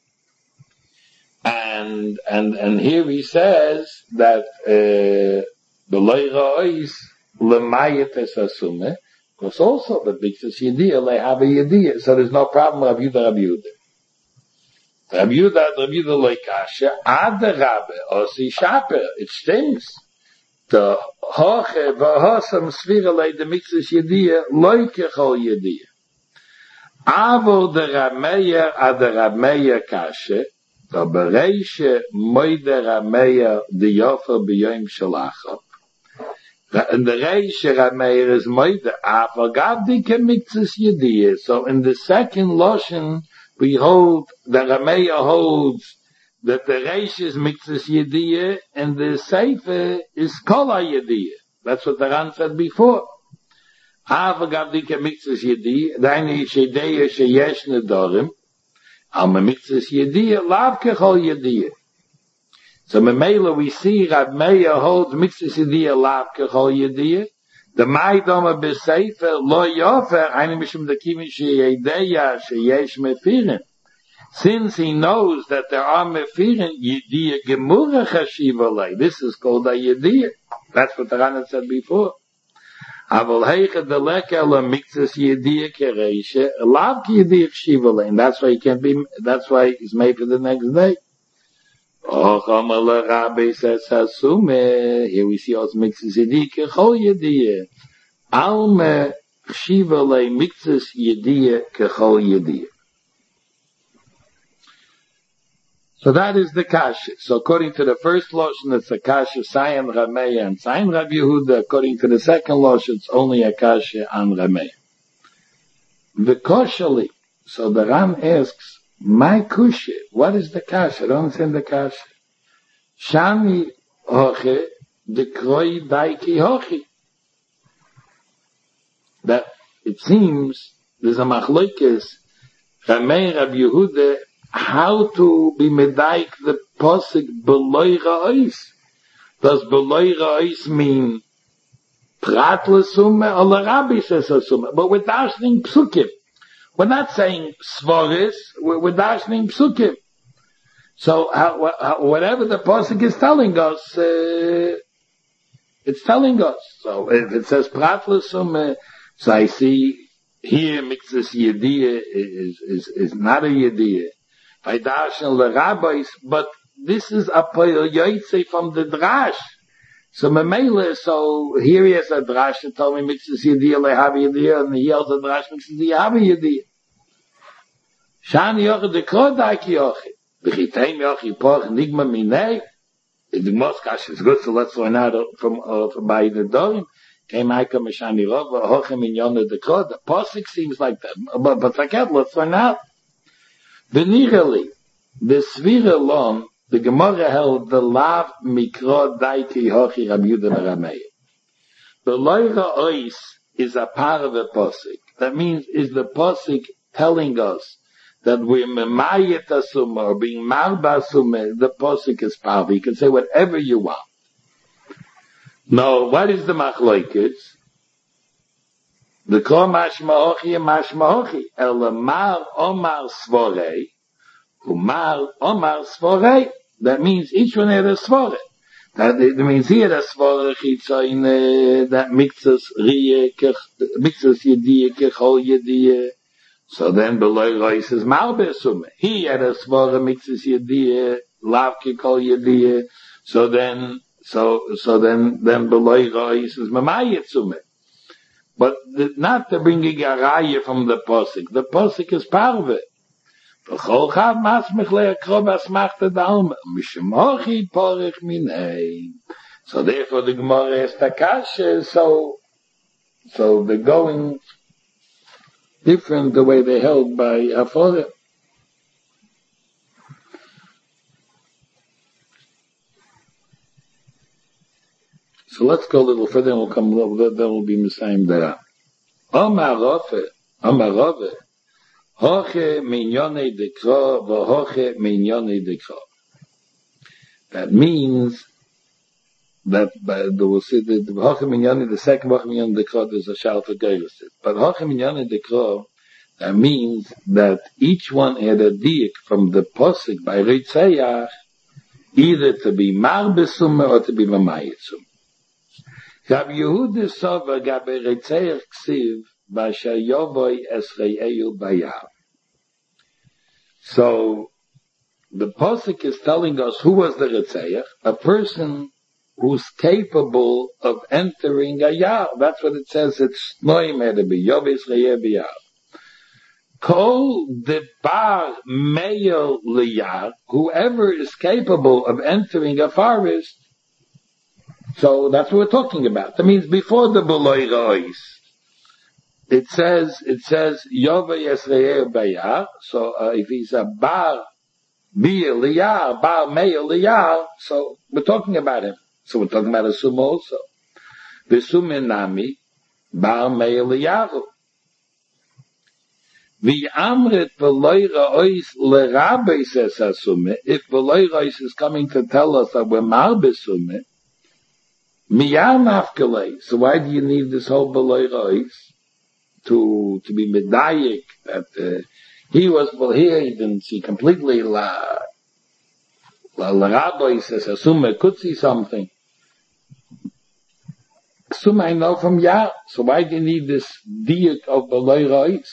And here he says that, the Leira'is, L'mayet es Asume, because also the Mitzvahs Yediyah, Lehava Yediyah. So there's no problem, Rabbi Yehuda, Rabbi Yehuda. Rabbi Yehuda Leikasha, Ad Rabbe, Osi Shaper, it stinks. The Hoche, Vahosam Svirale, the Mitzvahs Yediyah, Loikechol Yediyah. Avo the Rameya, Ad Rameya Kasha, the Bereishe, Moide Rameya, the Yofer B'Yom Shalachov. And the Reishe Rameya is Moide, Avagavdike Mitzvahs Yediyah. So in the second Loshen, we hold, the Rameya holds that the Reish is Mitzvahs Yediyah and the Sefer is Kola Yediyah. That's what the Ran said before. Avagavdike Mitzvahs Yediyah, Daini Shedeya Sheyesh Nedorim, Alma Mitzvahs Yediyah, Lav Kechol Yediyah. So Memela we see Rameya holds Mitzvahs Yediyah, Lav Kechol Yediyah. The Maidoma B'Sefer Lo Yofer Ani Mishum Dekivin Sheyedeya Sheyesh Mefirin. Since he knows that there are Mefirin, Yediyah Gemurah Chashiva Lei. This is called a Yediyah. That's what the Ran said before. Aval Heicha Deleka La Mitzvahs Yediyah Kereisha Lav Ki Yediyah Chashiva Lei. And that's why he can't be. That's why he's made for the next day. Oh, Chomer Rabbi says Hasume. Here we see also Mitzvahs Yediyah Kechol Yediyah. Alme Chashiva Lei Mitzvahs Yediyah Kechol Yediyah. So that is the kasha. So according to the first loshon, it's a kasha Sayan Rameya and Sayan Rabbi Yehuda. According to the second loshon, it's only a kasha on Rameya. The koshali. So the Ram asks, my kusha, what is the kasha? I don't understand the kasha. Shani hoche the kroi daiki hochi. That it seems there's a machlokes Ramei Rabbi Yehuda how to be medaik the posik beloi ra'os. Does beloi ra'os mean prat l'sume or l'rabi says l'sume? But we're darshaning psukim. We're not saying svaris, we're darshaning psukim. So whatever the posik is telling us, it's telling us. So if it says prat l'sume, so I see here mixes yediyah is not a yediyah. By darshan l'rabbis, but this is a poil yoytze from the drash. So memele, so here he has a drash that told me mixes yediyah lehavi yediyah, and he has a drash mixes lehavi yediyah. Shan yochid de kodaki yochid. B'chiteim yochid poch nigma minei. The Moskash is good, so let's learn out from by the Dorim. Came Aika Mishani Rov, Hochem Inyona de Krod. The Posik seems like that. But forget, let's learn out. Venirali, the Svira Lon, the Gemara held the Lav Mikrod Daiki Hochi Rabbi Yehuda Rameir. The Loira Ois is a part of the Posik. That means, is the Posik telling us that we're Memayet Asuma or being Marba Asuma, the Posik is powerful. You can say whatever you want. No, what is the machlokes? The kol mashmaochi and mashmaochi. Elamar omar svorei, umar omar svorei. That means each one had a svore. That means he had a svore chitzoin that mixes yediyah kechol yediyah. So then below Reis is malbe sume. He had a svore mixes yediyah lav kechol yediyah. So then below Reis is mamayet sume. But not to bringing a raya from the posik. The posik is part of it. V'chol chav masmich le'akrov asmachta d'alma. Mishemochi porich minei. So therefore the Gemara is takasha, so they're going different the way they held by Aforim. So let's go a little further and we'll come a little bit, then we'll be Messiah there. Omar Rove, Hoche minyone dekro, v'hoche minyone dekro. That means that we'll see the Hoche minyone, the second Hoche minyone dekro, there's a shout for Geirusit. But Hoche minyone dekro, that means that each one had a diak from the posik by Ritzayach, either to be marbesum or to be mamayitsum. Rabbi Yehuda Sova Gabe Ritzayach Ksiv Basher Yovoy Esreyeyu Bayar. So the posik is telling us who was the Ritzayach, a person who's capable of entering a yar. That's what it says. It's Noim had to be Yovoy Esreyeyu Bayar. Kol the bar meyo liyar, whoever is capable of entering a forest. So that's what we're talking about. That means before the Beloi Rois, it says Yova Yesreyehu Bayar. So if he's a bar Bia Liyar, bar meyo liyar, so we're talking about him. So we're talking about a sum also. The suminami bar meyo liyaru. V'amret v'loi ra'ois l'rabe says asume. If v'loi ra'ois is coming to tell us that we're marbe sume, miyar nafkalei. So why do you need this whole v'loi ra'ois to be medayik that he was here? He didn't see completely l'rabe says asume could see something. Asume I know from Yah. So why do you need this diak of v'loi ra'ois?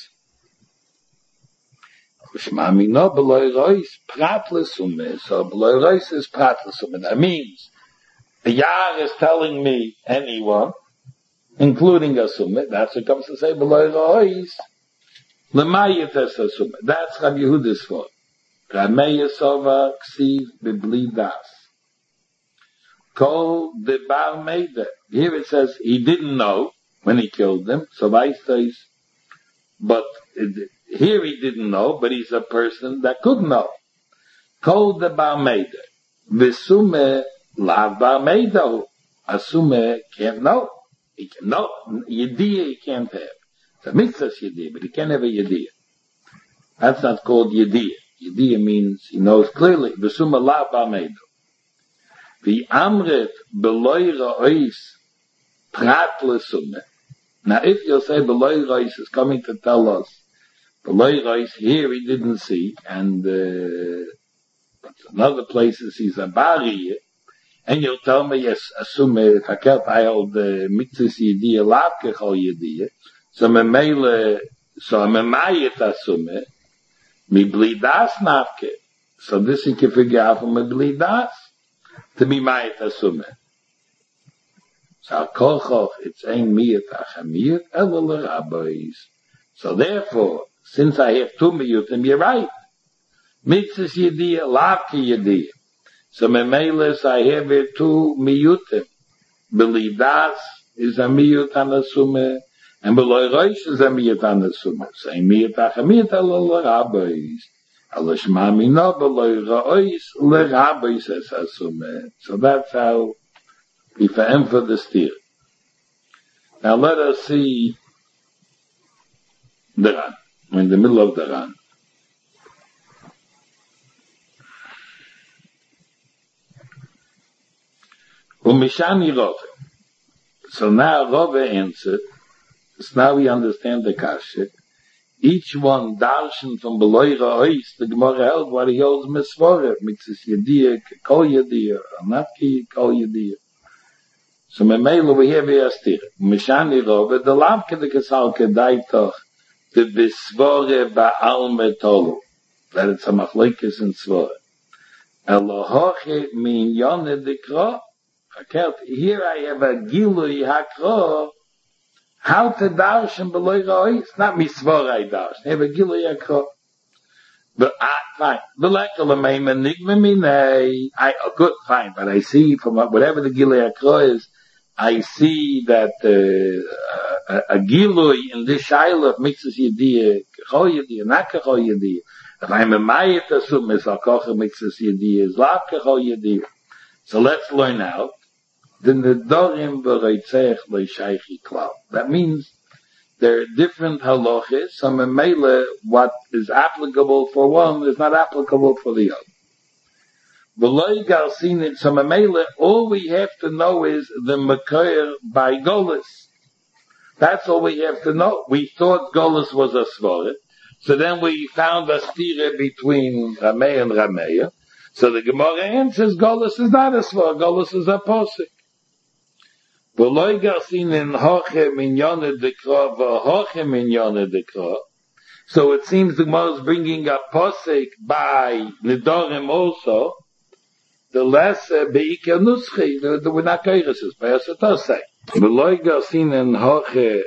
So Beloi Reis is Pratlesume. That means the Yar is telling me anyone, including a Sume. That's what comes to say Beloi Reis. Lemayet es a Sume. That's Rabbi Yehuda's fault. Ramei Sova Ksiv Bibli Das. Kol de Bar Meida. Here it says he didn't know when he killed them. So Vice says, but here he didn't know, but he's a person that could know. Kol de bar meida. V'sume lav bar meida. Asume can't know. He can know. Yediyah he can't have. It's a mitzvah yediyah, but he can't have a yediyah. That's not called yediyah. Yediyah means he knows clearly. Besuma la ba'meido. The amret beloy ra'ois prat lesume. Now if you'll say beloy ra'ois is coming to tell us, beloy ra'ois here he didn't see, and but in other places he's a bariyah, and you'll tell me, yes, assume, if I hold the mitzvahs yediyah, lavke chol yediyah, so I'm a mayit assume, mi blidas navke. So this you can figure out from mi blidas to be mayit assume. So kochoch, it's ein miyat achamiyat, elul rabbis. So therefore, since I have two miyutim, you're right. Mitzvahs yediyah, lavke yediyah. So memeles I have here two miyutim. Belidas is a miyut anasume, and beloy roish is a miyut anasume. So a miyut achamiyut alol rabbis. Alashma mino beloy roish le rabbis es asume. So that's how we found for the steer. Now let us see the Ran. We're in the middle of the Ran. Umishani Rove. So now Rove answered. So now we understand the kasha. Each one darshan from beloy ra'ois, the Gemara held what he holds misvorev, mitzvahs yediyah, kol yediyah, anatki kol yediyah. So memela we have here astir. Umishani Rove, the lavke de kesal kedaitoch, the bisvorev ba'al metolu. That it's a machlekes in svorev. Elohoche min yoneh dikra. Here I have a gilui hakro. How to darshan beloy ra'ois? Not misvor I darshan. I have a gilui hakro. But fine. Good, fine. But I see from whatever the gilui hakro is, I see that a gilui in this shaila of mixes yediyah, kachol yediyah, not kachol yediyah. If I'm a mayit asum, is al-kocha mixes yediyah, is lav kachol yediyah. So let's learn out. That means there are different halachas. So memele, what is applicable for one is not applicable for the other. V'lo galsin, so memele, all we have to know is the makir by Golis. That's all we have to know. We thought Golis was a svara, so then we found a stira between Rameh and Rameya. So the Gemara answers Golis is not a svara, Golis is a posik. So it seems the Gemara is bringing a posik by Nidorim also, the lesser Be'ikar Nuschi, the Winakairis is by Asatosai. V'loi garsin en hoche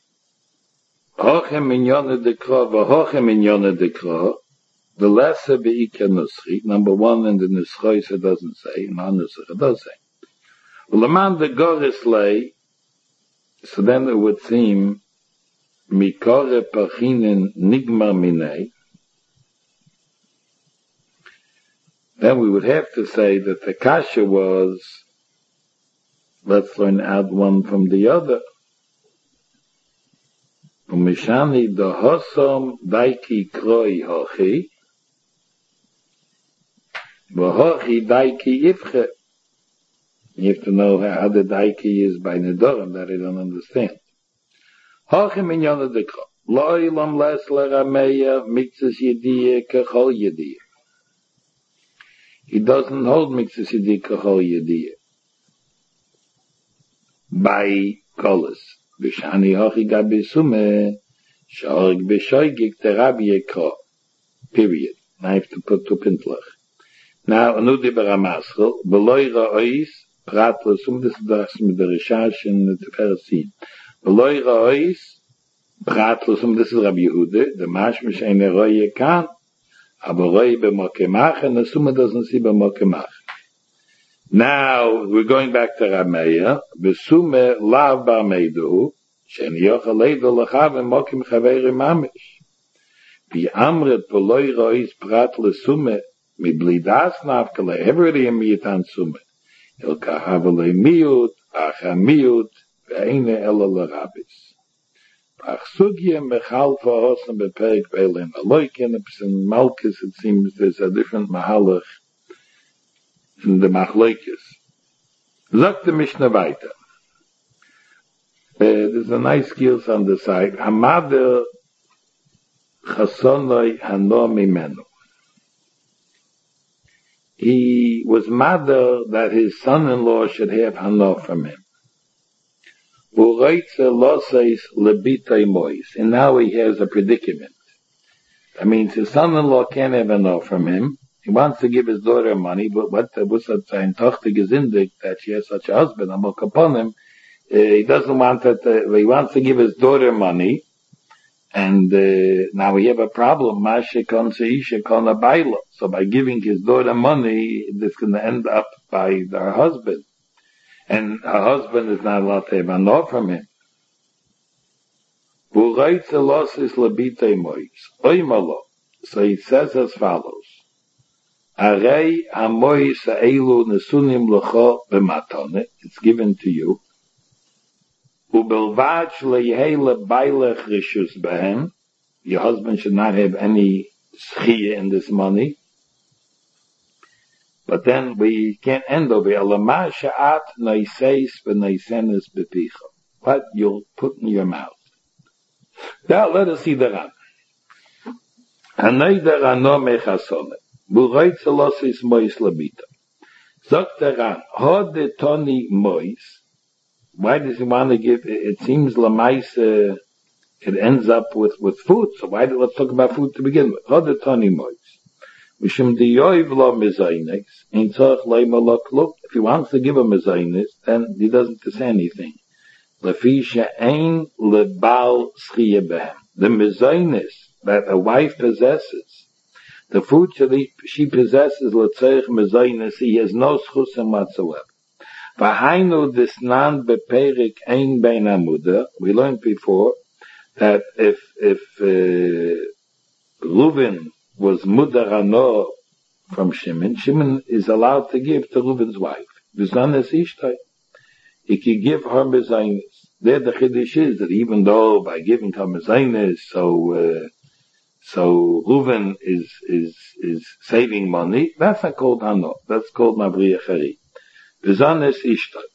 minyone dekra, v'hoche minyone dekra, the lesser Be'ikar Nuschi, number one in the Nuschois it doesn't say, in Hanusach it does say. Laman the Goris lay, so then it would seem Mikore Pachinen Nigmar Minei. Then we would have to say that the kasha was, let's learn out one from the other. Umishani dohosom daiki kroi hochi, v'hochi daiki ifche. You have to know how the daiki is by Nedorim that I don't understand. Hochem inyan dekro. Lo ilam les lerameya mitzvahs yediyah kachol yediyah. He doesn't hold mitzvahs yediyah kachol yediyah. By kolos. B'shani hochi gabi sume sh'org b'shoigik terabi yekro. Period. I have to put two pintlach. Now, anudi b'ramaschel, b'loi ra'ois, prat l'sum, this is the Rishash in the Teferet. B'loi ra'ois, prat l'sum, this is Rabbi Yehuda, the mashmish ein roi yekan, aber roi b'mokemach, and the summa doesn't see b'mokemach. Now, we're going back to Rameya, b'sume lav b'ameidu, she'en yochel leido l'chav v'mokim chaveri mamish. V'amret b'loi ra'ois, prat l'sume, mi blidas nafkele, everybody in miyitan sume. El kahavele miyut, achamiut ve'ene ela l'rabis. Achsugye mechalfa hosam beperik ve'elin aloikin, in Malkus it seems there's a different mahalach in the machlokes. Sagt the Mishnah weiter. There's a nice skills on the side. Hamader chasonoi hano mimenu. He was mother that his son-in-law should have hano from him. And now he has a predicament. That means his son-in-law can't have hano from him. He wants to give his daughter money, but what's that saying? Tochter gesindigt that she has such a husband, amok upon him. He doesn't want that, he wants to give his daughter money, and now we have a problem. So by giving his daughter money, this can end up by her husband. And her husband is not allowed to have a no from him. So he says as follows. It's given to you. Your husband should not have any schiyah in this money. But then we can't end over here. What you'll put in your mouth. Now let us see the Ran. Why does he want to give? It seems lamais. It ends up with food. So let's talk about food to begin with. If he wants to give a mezainis, then he doesn't say anything. The mezainis that a wife possesses, the food she possesses, he has no schusim whatsoever. We learned before that if Reuven was mudar hano from Shimon is allowed to give to Reuven's wife. He could give her mezainis. There the chiddush is that even though by giving her mezainis, so Reuven is saving money, that's not called hano. That's called mabriya chari. Bezanes ishtai.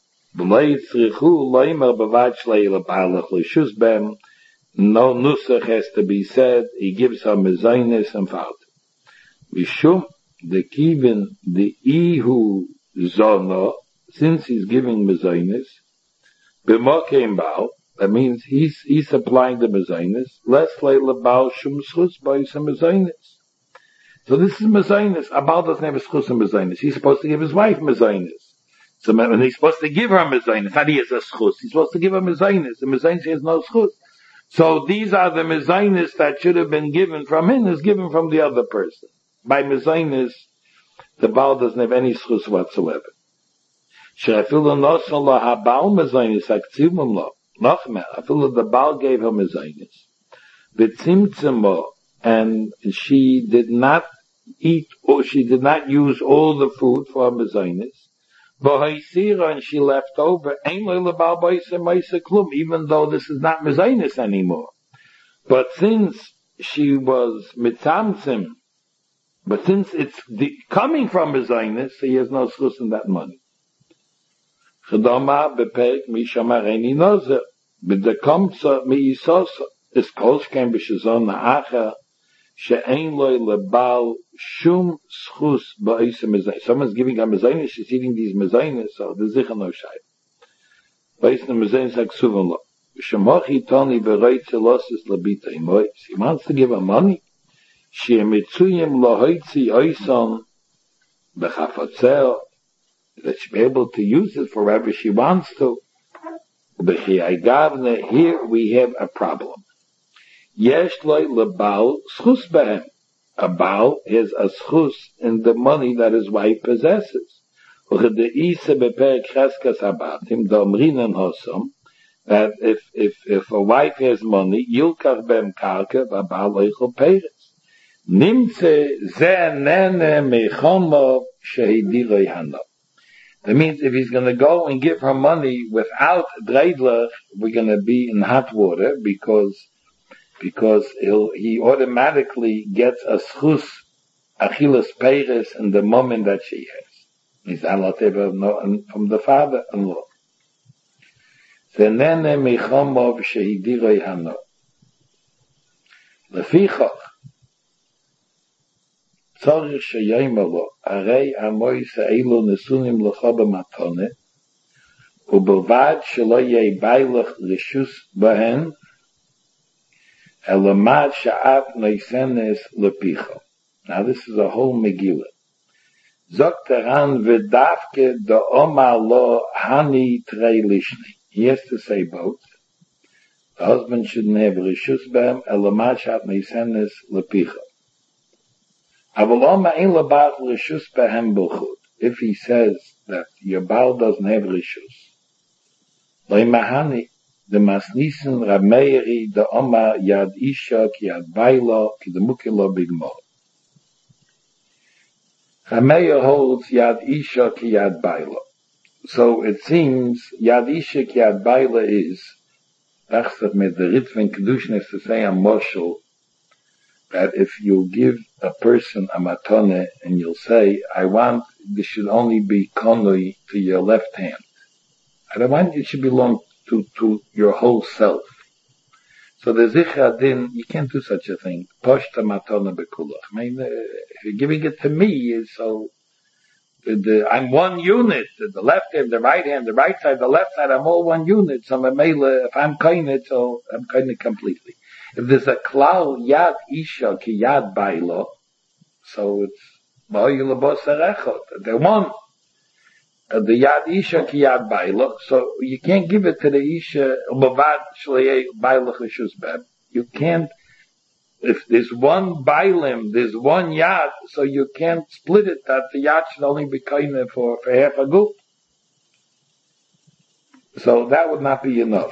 No nusach has to be said. He gives her mezainis and fout. Mishum the kivin the ihu zono, since he's giving mezainis, b'mokeim bal. That means he's supplying the mezainis. Less leila bal shum schus by some mezainis. So this is mezainis. A bal doesn't have a schus and mezainis. He's supposed to give his wife mezainis. So when he's supposed to give her mezainis, not he has a schus. He's supposed to give her mezainis. The mezainis has no schus. So these are the mezainis that should have been given from him, is given from the other person. By mezainis, the Baal doesn't have any schus whatsoever. She'afilu nosan lo habal mezainis aktivum lo. Nochmer, afilu the Baal gave her mezainis. B'tzimtzimo, and she did not eat, or she did not use all the food for her mezainis. And she left over, even though this is not mezainis anymore. But since she was mitzamtzim, but since it's coming from mezainis, so he has no schus in that money. Chedoma bepek mishamareni nozer, b'dekomtza mi'isosa, es kolshkem b'shazon na'acha, she'ein loy lebal shum schus ba'isa mezainis. Someone's giving a mezainis, she's eating these mezainis, so there's sicher no shayt. Ba'isa mezainis ha'ksuvon lo. Shemochi toni v'roitze losis labita imois. He wants to give her money. She'emitzuyim lohoitzi oison b'chafatzeo, that she be able to use it for whatever she wants to. Here we have a problem. Yesh loy lebal schus behem. A Baal has a schus in the money that his wife possesses. That if a wife has money, yilkach bem karka v'abal eichel peretz. Nimtze ze nene mechomo shehidiloi hano. That means if he's going to go and give her money without dreidler, we're going to be in hot water because he automatically gets a schus achilas peiris in the moment that she has. He's alateva from the father-in-law. Zenene michomov shehidiroi hano. Lefichach tzorich sheyomer lo arei amois ha'elu nesunim lecha b'matone ובלבד שלא יהיה בילך רשוס בהן, אלא מה שאת נויסנס לפיכו. Now this is a whole Megillah. Zogt daran v'davke da'oma lo hani trei lishni. He has to say both. The husband shouldn't have reshus behem, ela ma shat neisenes lepicha. Aval oma ein lebal reshus behem b'chut. If he says that your baal doesn't have reshus, lo imahani, the masnisen rameiri da'oma yad isha ki yad bailo ki demukilo bigmor. Rameir holds yad isha ki yad bailo. So it seems yad isha ki yad bailo is Dachsat mit the Ritvin Kedushin is to say a moshel that if you give a person a matone and you'll say, I want this should only be konoi to your left hand. I don't want it should belong to your whole self. So the Zichra Din, you can't do such a thing. Poshta matone bekulach. I mean, if you're giving it to me, so I'm one unit, the left hand, the right hand, the right side, the left side, I'm all one unit. So if I'm kainit, so I'm kainit completely. If there's a klal yad isha ki yad bailo, so it's they're one. The yad isha ki yad bailo, so you can't give it to the isha bavad shlei bailo cheshus beb. You can't. If there's one bailim, there's one yad, so you can't split it, that the yad should only be kainah for half a group. So that would not be enough.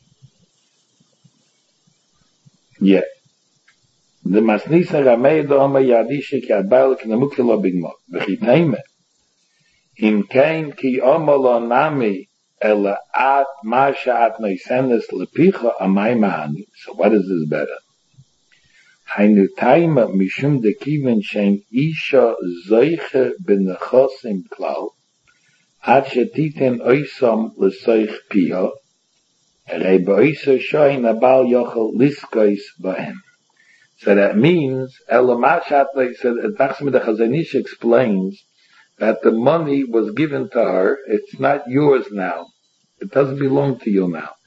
Yeah. The masnisa ramei do'oma yadisha ki ad bail ki namukilo bigmo. V'chitayme. Im kain ki oma lo nami ela at ma sha'at noisenes lepicha amay mahani. So what is this better? Hainu taima mishum de kiven shein isha zoiche benechosim klau ad shetiten oisam lesoich piho erei beoisa shoin abal yochel liskois bahem. So that means, Elamashat, like said, Dachsim the Chazanish explains that the money was given to her, it's not yours now. It doesn't belong to you now.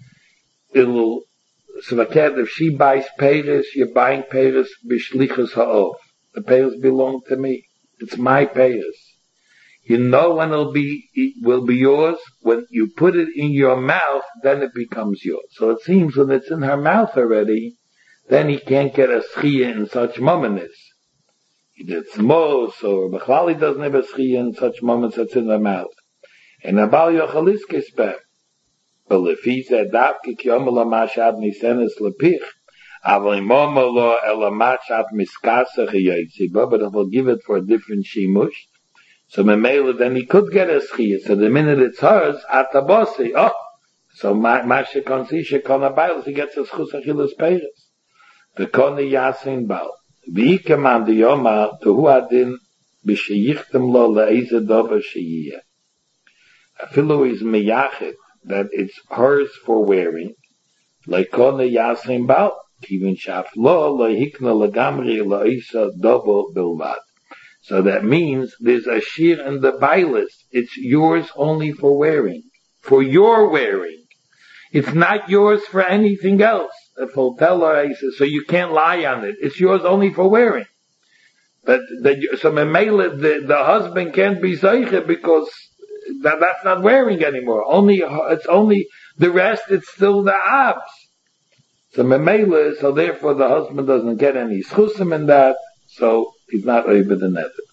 So if she buys peiros, you're buying peiros b'shlichus ha'ov. The peiros belong to me. It's my peiros. You know when it will be yours. When you put it in your mouth, then it becomes yours. So it seems when it's in her mouth already, then he can't get a schiyah in such moments. He did smos, or Bechlali doesn't have a schiyah in such moments that's in her mouth. And Abal Yochaliskis back. Well, if he said, Davki Kiyomala Mashad Nisenes Lepich, Avlimomalo Elamachat Miskasa Chiyotziba, but if he'll give it for a different shimush, so Memela, then he could get a schiyah. So the minute it's hers, Atabosi, so Masha Konsi Shekona Bailas, he gets a schus achilas peiros. The Kone Yasin Bal. V'ikam the Yomar, to hu adin, b'sheyichtem lo le'eze dover sheyiyeh. Afilu is meyachet, that it's hers for wearing, like Kone Yasin Bal, kivin shaf lo lehikna legamri le'isa dover bilvad. So that means there's a shir in the bailis. It's yours only for wearing. For your wearing. It's not yours for anything else. If he'll tell her, he says, so you can't lie on it. It's yours only for wearing. But so the husband can't be zeiche because that's not wearing anymore. It's only the rest. It's still the abs. So therefore the husband doesn't get any schusim in that. So he's not over the nether.